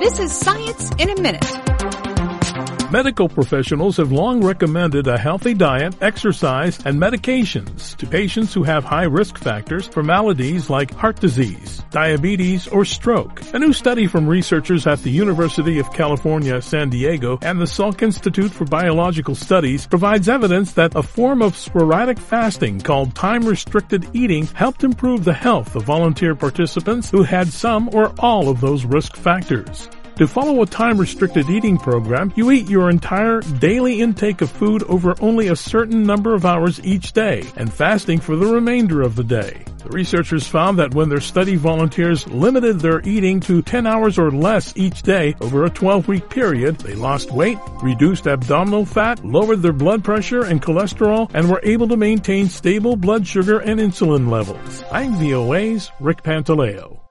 This is Science in a Minute. Medical professionals have long recommended a healthy diet, exercise, and medications to patients who have high risk factors for maladies like heart disease, diabetes, or stroke. A new study from researchers at the University of California, San Diego, and the Salk Institute for Biological Studies provides evidence that a form of sporadic fasting called time-restricted eating helped improve the health of volunteer participants who had some or all of those risk factors. To follow a time-restricted eating program, you eat your entire daily intake of food over only a certain number of hours each day, and fasting for the remainder of the day. The researchers found that when their study volunteers limited their eating to 10 hours or less each day over a 12-week period, they lost weight, reduced abdominal fat, lowered their blood pressure and cholesterol, and were able to maintain stable blood sugar and insulin levels. I'm VOA's Rick Pantaleo.